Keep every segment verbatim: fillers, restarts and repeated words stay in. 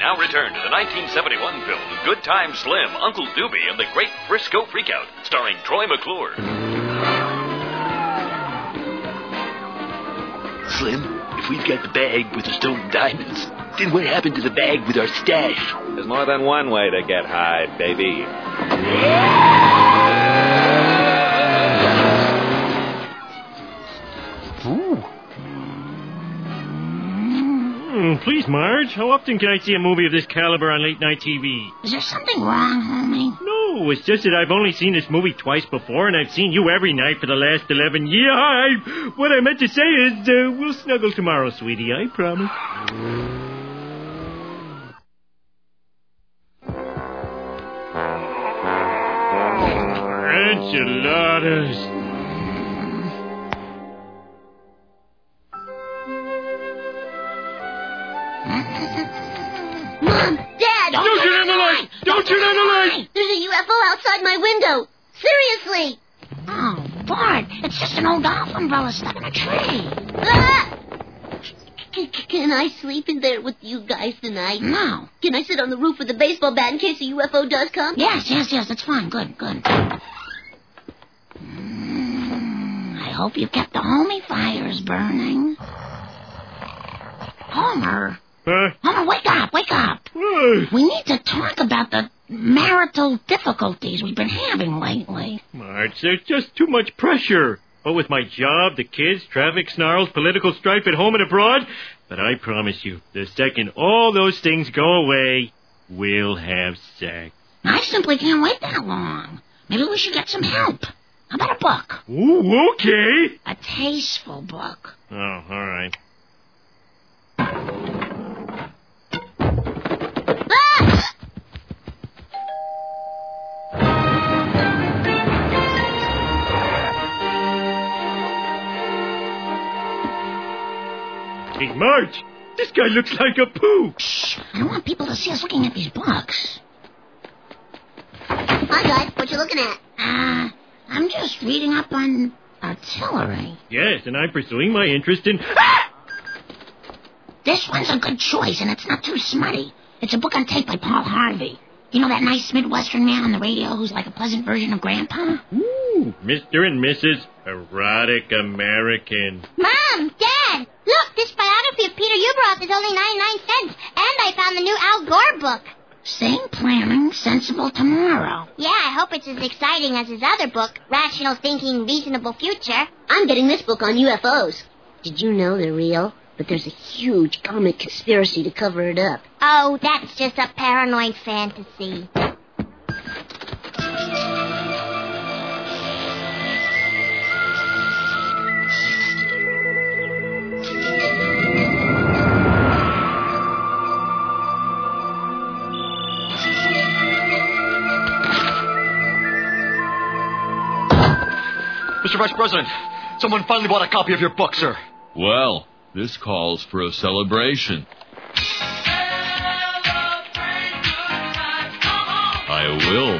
now return to the nineteen seventy-one film Good Time Slim, Uncle Doobie, and the Great Frisco Freakout, starring Troy McClure. Slim, if we've got the bag with the stolen diamonds, then what happened to the bag with our stash? There's more than one way to get high, baby. Ooh. Mm, please, Marge, how often can I see a movie of this caliber on late-night T V? Is there something wrong, homie? No, it's just that I've only seen this movie twice before, and I've seen you every night for the last eleven years. I, what I meant to say is, uh, we'll snuggle tomorrow, sweetie, I promise. Enchiladas. Mom! Dad! Don't, Don't turn on the light! Don't turn on the light! There's a U F O outside my window! Seriously! Oh, Bart, it's just an old golf umbrella stuck in a tree. Ah! C- can I sleep in there with you guys tonight? No. Can I sit on the roof with a baseball bat in case a U F O does come? Yes, yes, yes, that's fine. Good, good. Mm, I hope you kept the homie fires burning. Homer. Huh? Homer, wake up, wake up. What? We need to talk about the marital difficulties we've been having lately. Marge, there's just too much pressure. What with my job, the kids, traffic snarls, political strife at home and abroad. But I promise you, the second all those things go away, we'll have sex. I simply can't wait that long. Maybe we should get some help. How about a book? Ooh, okay. A tasteful book. Oh, all right. Ah! Hey, Marge, this guy looks like a poo. Shh, I don't want people to see us looking at these books. Hi, guys. What you looking at? Uh, I'm just reading up on artillery. Yes, and I'm pursuing my interest in... Ah! This one's a good choice, and it's not too smutty. It's a book on tape by Paul Harvey. You know that nice Midwestern man on the radio who's like a pleasant version of Grandpa? Ooh, Mister and Missus Erotic American. Mom, Dad, look, this biography of Peter Ueberroth is only ninety-nine cents, and I found the new Al Gore book. Same planning, sensible tomorrow. Yeah, I hope it's as exciting as his other book, Rational Thinking, Reasonable Future. I'm getting this book on U F Os. Did you know they're real? But there's a huge comic conspiracy to cover it up. Oh, that's just a paranoid fantasy. Mister Vice President, someone finally bought a copy of your book, sir. Well, this calls for a celebration. I will.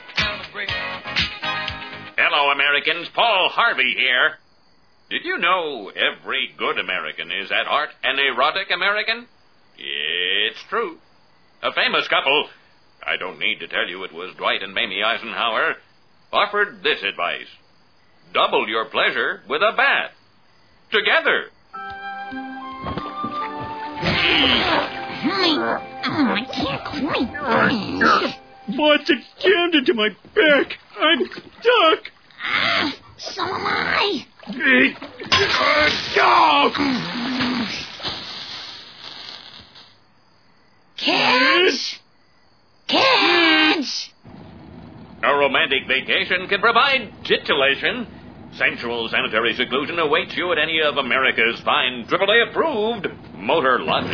Hello, Americans. Paul Harvey here. Did you know every good American is at heart an erotic American? It's true. A famous couple, I don't need to tell you it was Dwight and Mamie Eisenhower, offered this advice. Double your pleasure with a bath. Together. Honey, oh, I can't quite. What's it jammed into my back? I'm stuck. Ah, so am I. Kids? Kids? A romantic vacation can provide titillation. Sensual sanitary seclusion awaits you at any of America's fine triple A approved motor lodges.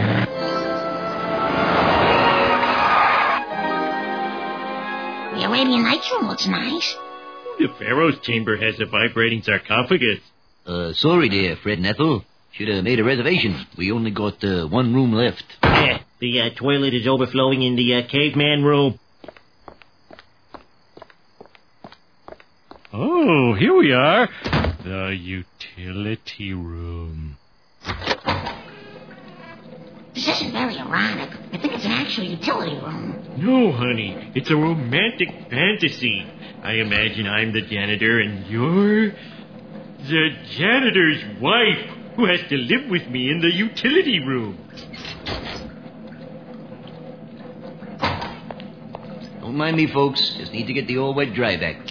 The Arabian Nights room looks nice. The Pharaoh's chamber has a vibrating sarcophagus. Uh, sorry there, Fred and Ethel. Should have made a reservation. We only got uh, one room left. Yeah, the uh, toilet is overflowing in the uh, caveman room. Oh, here we are. The utility room. Is This isn't very erotic. I think it's an actual utility room. No, honey. It's a romantic fantasy. I imagine I'm the janitor and you're the janitor's wife who has to live with me in the utility room. Don't mind me, folks. Just need to get the old wet dry back.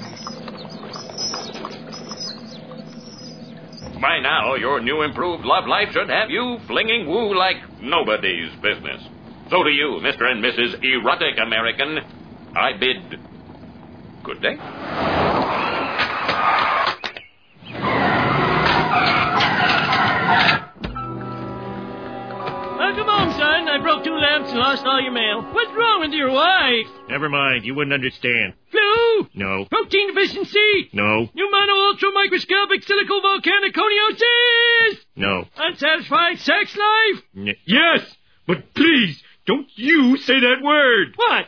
By now, your new improved love life should have you flinging woo like nobody's business. So to you, Mister and Missus Erotic American, I bid good day. Oh, come on, son. I broke two lamps and lost all your mail. What's wrong with your wife? Never mind. You wouldn't understand. Flu? No. Protein deficiency? No. Pneumono ultramicroscopic silicovolcaniconiosis? No. Unsatisfied sex life? N- yes, but please, don't you say that word. What?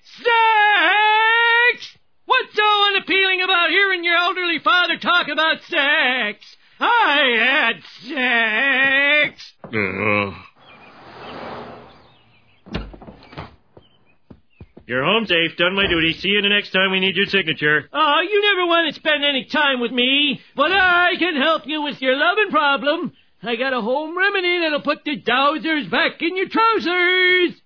Sex? What's so unappealing about hearing your elderly father talk about sex? I had sex. Uh, you're home safe. Done my duty. See you the next time we need your signature. Oh, you never want to spend any time with me, but I can help you with your loving problem. I got a home remedy that'll put the dowsers back in your trousers.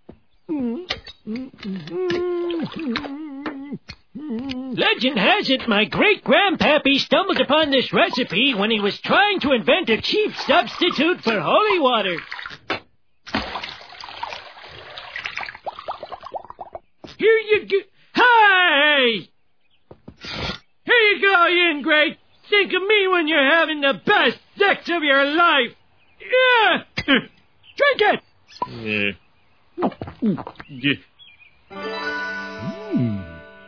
Legend has it my great-grandpappy stumbled upon this recipe when he was trying to invent a cheap substitute for holy water. Here you go. Hey! Here you go, Ian Great. Think of me when you're having the best sex of your life. Yeah! Drink it! Yeah. Yeah. Mm.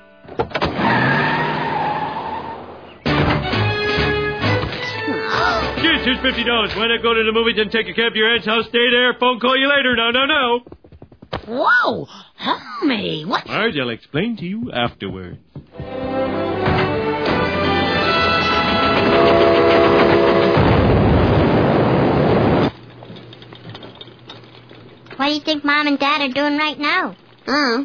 Kids, here's fifty dollars. Why not go to the movies and take a cab to your aunt's house? Stay there. Phone call you later. No, no, no. Whoa! Homie, what? Marge, I'll explain to you afterwards. What do you think Mom and Dad are doing right now? Uh.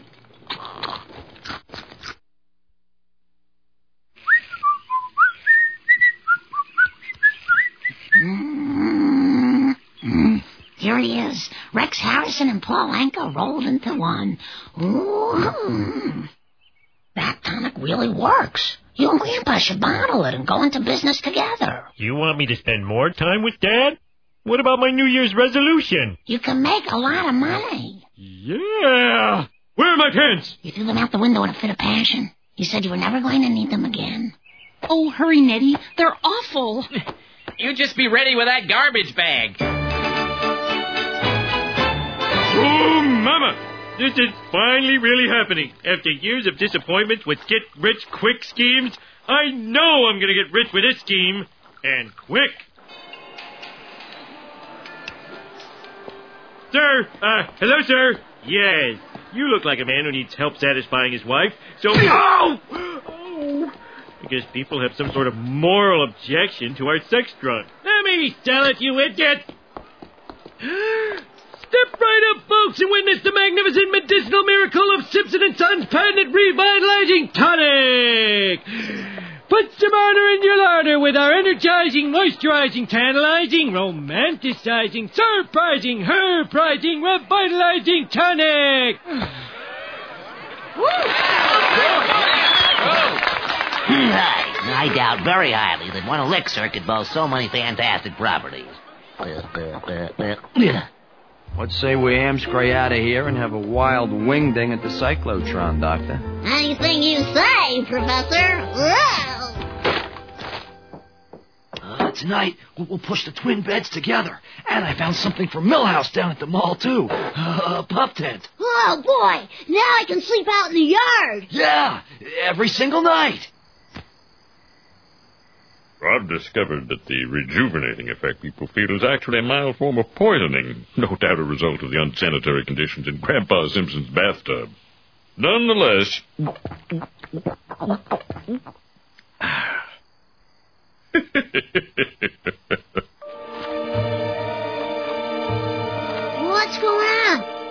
Mm-hmm. Here he is. Rex Harrison and Paul Anka rolled into one. Ooh. That tonic really works. You and Grandpa should bottle it and go into business together. You want me to spend more time with Dad? What about my New Year's resolution? You can make a lot of money. Yeah! Where are my pants? You threw them out the window in a fit of passion. You said you were never going to need them again. Oh, hurry, Nettie. They're awful. You just be ready with that garbage bag. Oh, Mama! This is finally really happening. After years of disappointments with get-rich-quick schemes, I know I'm going to get rich with this scheme. And quick. Sir, uh, hello, sir. Yes, you look like a man who needs help satisfying his wife. So... Oh! Oh! I guess people have some sort of moral objection to our sex drug. Let me sell it, you idiot. Step right up, folks, and witness the magnificent medicinal miracle of Simpson and Sons patented revitalizing tonic. Put some honor in your larder with our energizing, moisturizing, tantalizing, romanticizing, surprising, herprizing, revitalizing tonic. I doubt very highly that one elixir could boast so many fantastic properties. What say we amscray out of here and have a wild wingding at the cyclotron, Doctor? Anything you say, Professor. Whoa. Uh, tonight, we'll, we'll push the twin beds together. And I found something for Millhouse down at the mall, too. Uh, a pup tent. Oh, boy. Now I can sleep out in the yard. Yeah, every single night. I've discovered that the rejuvenating effect people feel is actually a mild form of poisoning, no doubt a result of the unsanitary conditions in Grandpa Simpson's bathtub. Nonetheless... What's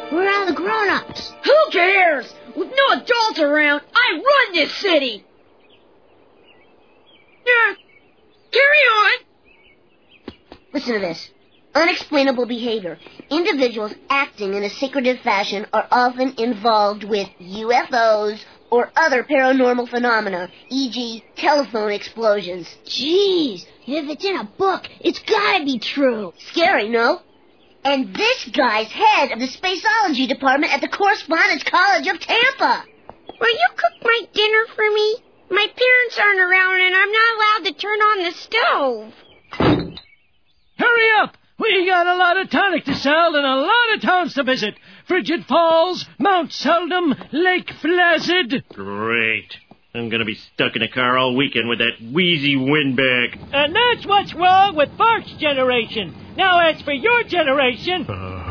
Where are the grown-ups? Who cares? With no adults around, I run this city. Yeah, carry on. Listen to this. Unexplainable behavior. Individuals acting in a secretive fashion are often involved with U F Os or other paranormal phenomena, for example telephone explosions. Jeez, if it's in a book, it's gotta be true. Scary, no? And this guy's head of the Spaceology department at the Correspondence College of Tampa. Will you cook my dinner for me? My parents aren't around and I'm not allowed to turn on the stove. Hurry up! We got a lot of tonic to sell and a lot of towns to visit. Frigid Falls, Mount Seldom, Lake Placid. Great. I'm gonna be stuck in a car all weekend with that wheezy windbag. And that's what's wrong with Bart's generation. Now as for your generation...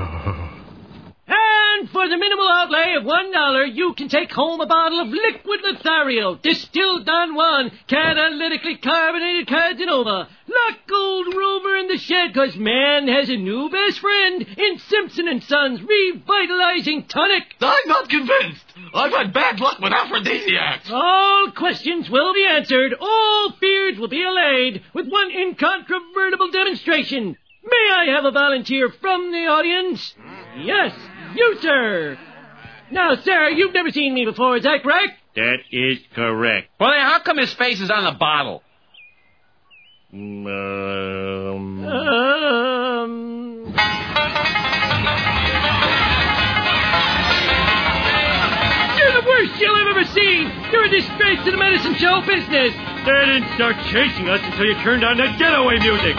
And for the minimal outlay of one dollar, you can take home a bottle of liquid Lothario, distilled Don Juan, catalytically carbonated Casanova. Lock old Rover in the shed, 'cause man has a new best friend in Simpson and Sons Revitalizing Tonic. I'm not convinced. I've had bad luck with aphrodisiacs. All questions will be answered. All fears will be allayed with one incontrovertible demonstration. May I have a volunteer from the audience? Yes, you, sir. Now, sir, you've never seen me before, is that correct? That is correct. Well, then how come his face is on the bottle? Um... Um... You're the worst show I've ever seen. You're a disgrace to the medicine show business. They didn't start chasing us until you turned on that getaway music.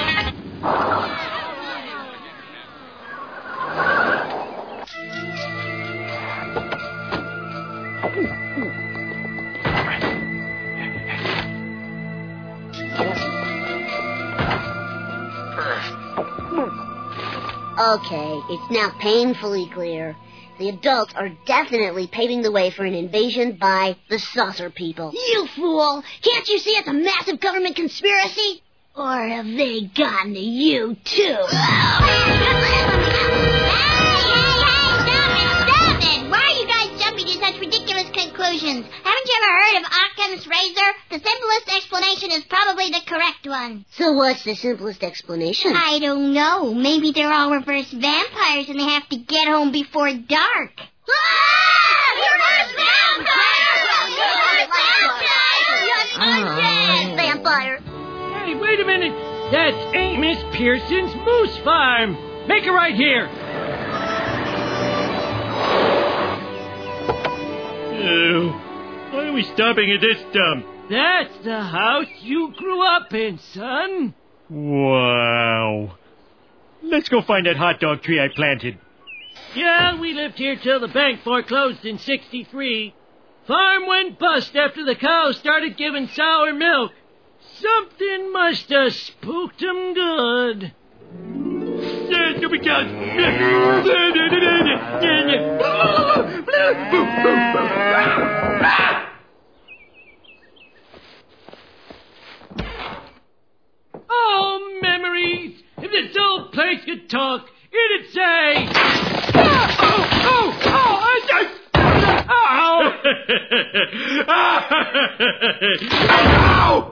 Okay, it's now painfully clear. The adults are definitely paving the way for an invasion by the saucer people. You fool! Can't you see it's a massive government conspiracy? Or have they gotten to you, too? Conclusions. Haven't you ever heard of Occam's razor? The simplest explanation is probably the correct one. So what's the simplest explanation? I don't know. Maybe they're all reverse vampires and they have to get home before dark. Ah! Vampire! Hey, wait a minute. That's Amos Pearson's Moose Farm. Make it right here. Uh, why are we stopping at this dump? That's the house you grew up in, son. Wow. Let's go find that hot dog tree I planted. Yeah, we lived here till the bank foreclosed in sixty-three. Farm went bust after the cows started giving sour milk. Something must have spooked 'em good. Oh, memories! If this old place could talk, it'd say... Oh, oh, oh, oh, oh, ow!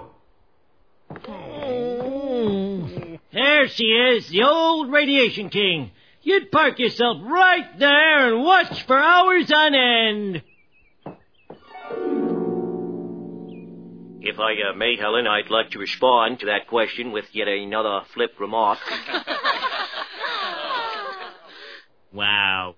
There she is, the old Radiation King. You'd park yourself right there and watch for hours on end. If I uh, may, Helen, I'd like to respond to that question with yet another flip remark. Wow.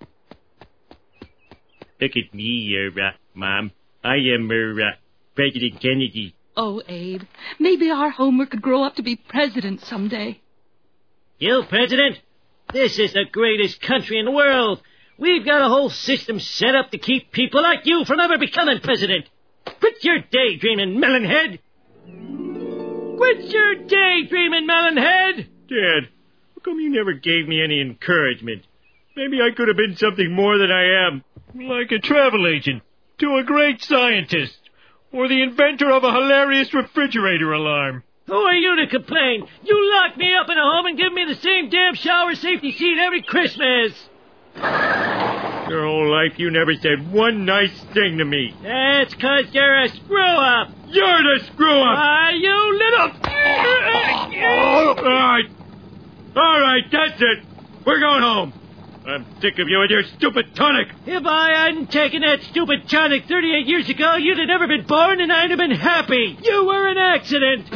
Look at me, uh, uh, Mom. I am uh, uh, President Kennedy. Oh, Abe, maybe our Homer could grow up to be president someday. You, President? This is the greatest country in the world. We've got a whole system set up to keep people like you from ever becoming president. Quit your daydreaming, melonhead. Quit your daydreaming, melonhead. Dad, how come you never gave me any encouragement? Maybe I could have been something more than I am. Like a travel agent, to a great scientist, or the inventor of a hilarious refrigerator alarm. Who are you to complain? You lock me up in a home and give me the same damn shower safety seat every Christmas. Your whole life you never said one nice thing to me. That's 'cause you're a screw-up. You're the screw-up! Ah, you little... All right. All right, that's it. We're going home. I'm sick of you and your stupid tonic. If I hadn't taken that stupid tonic thirty-eight years ago, you'd have never been born and I'd have been happy. You were an accident.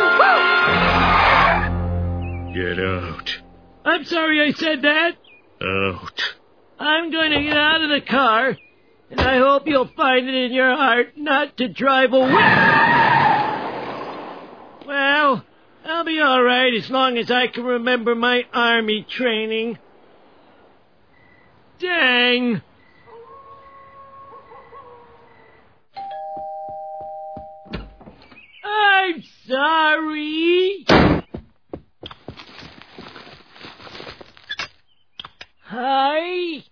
Get out. I'm sorry I said that. Out. I'm going to get out of the car, and I hope you'll find it in your heart not to drive away. Well, I'll be all right as long as I can remember my army training. Dang. I'm sorry. Hi.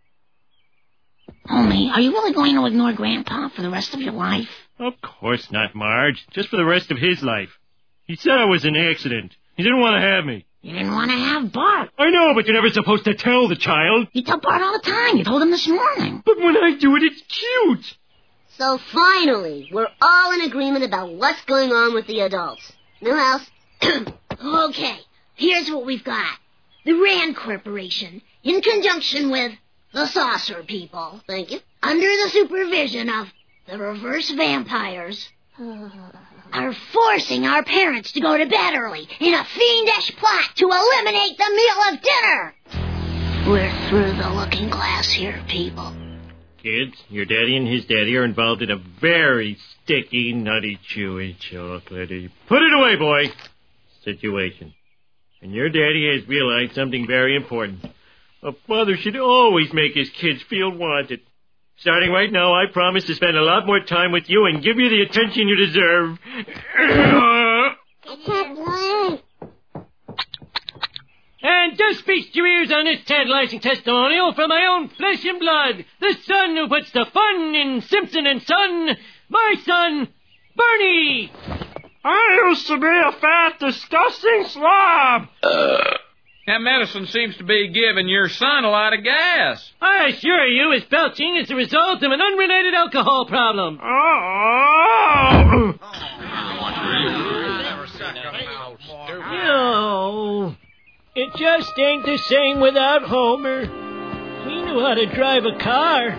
Homie, are you really going to ignore Grandpa for the rest of your life? Of course not, Marge. Just for the rest of his life. He said I was an accident. He didn't want to have me. You didn't want to have Bart. I know, but you're never supposed to tell the child. You tell Bart all the time. You told him this morning. But when I do it, it's cute. So finally, we're all in agreement about what's going on with the adults. Millhouse? Okay, here's what we've got. The Rand Corporation, in conjunction with the Saucer People, thank you, under the supervision of the Reverse Vampires, are forcing our parents to go to bed early in a fiendish plot to eliminate the meal of dinner. We're through the looking glass here, people. Kids, your daddy and his daddy are involved in a very sticky, nutty, chewy, chocolatey, put it away, boy, situation. And your daddy has realized something very important. A father should always make his kids feel wanted. Starting right now, I promise to spend a lot more time with you and give you the attention you deserve. And just feast your ears on this tantalizing testimonial from my own flesh and blood, the son who puts the fun in Simpson and Son, my son, Bernie. I used to be a fat, disgusting slob. Uh. That medicine seems to be giving your son a lot of gas. I assure you his belching is the result of an unrelated alcohol problem. Oh! No, it just ain't the same without Homer. He knew how to drive a car.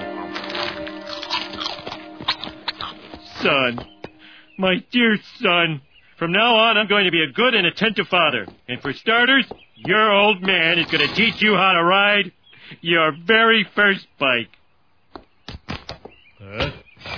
Son, my dear son, from now on I'm going to be a good and attentive father. And for starters, your old man is going to teach you how to ride your very first bike. Huh?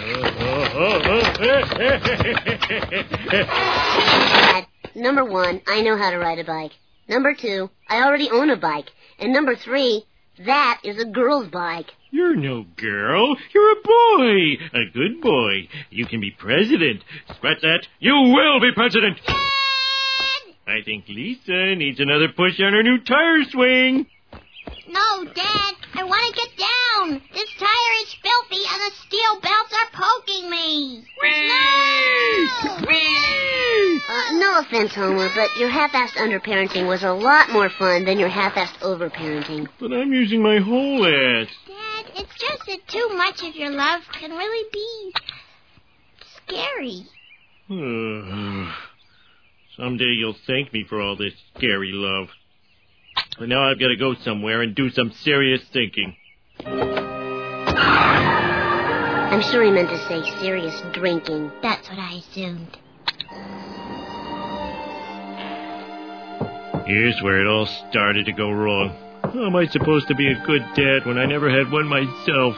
Dad, number one, I know how to ride a bike. Number two, I already own a bike. And number three, that is a girl's bike. You're no girl. You're a boy. A good boy. You can be president. Scratch that. You will be president. Dad! I think Lisa needs another push on her new tire swing. No, Dad. I want to get down. This tire is filthy and the steel belts are poking me. No! Uh, no offense, Homer, but your half-assed underparenting was a lot more fun than your half-assed overparenting. But I'm using my whole ass. Dad, it's just that too much of your love can really be scary. Someday you'll thank me for all this scary love. But now I've got to go somewhere and do some serious thinking. I'm sure he meant to say serious drinking. That's what I assumed. Here's where it all started to go wrong. How am I supposed to be a good dad when I never had one myself?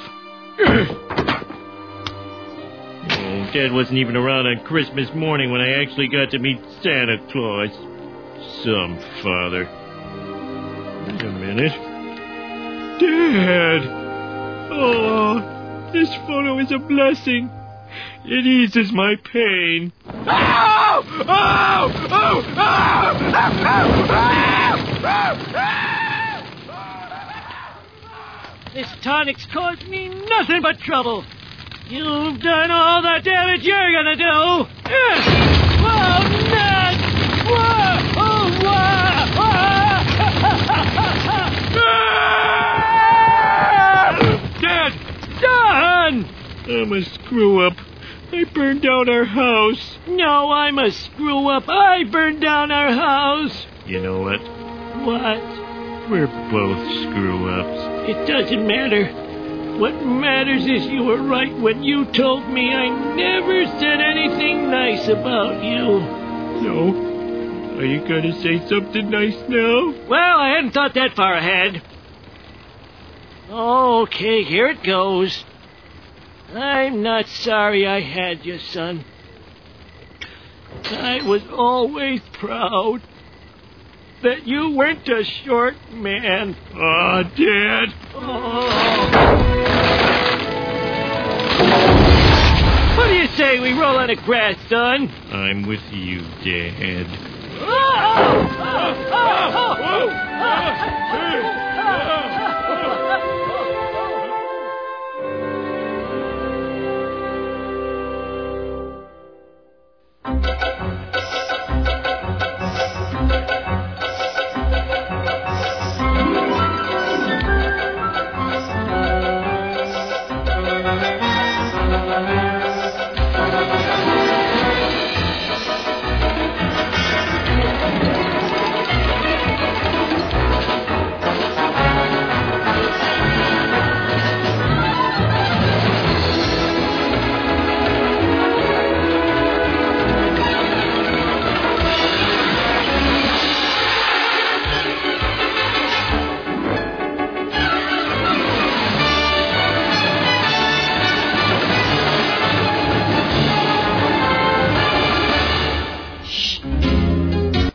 Oh, Dad wasn't even around on Christmas morning when I actually got to meet Santa Claus. Some father. Wait a minute. Dad! Oh, this photo is a blessing. It eases my pain. Oh! Oh! Oh! Oh! Oh! This tonic's caused me nothing but trouble. You've done all the damage you're gonna do. Whoa, nuts! Whoa! Oh, whoa! I'm a screw-up. I burned down our house. No, I'm a screw-up. I burned down our house. You know what? What? We're both screw-ups. It doesn't matter. What matters is you were right when you told me I never said anything nice about you. No? Are you going to say something nice now? Well, I hadn't thought that far ahead. Okay, here it goes. I'm not sorry I had you, son. I was always proud that you weren't a short man. Aw, Dad. Oh. What do you say we roll on the grass, son? I'm with you, Dad. Oh! Oh! Oh! Oh! Oh!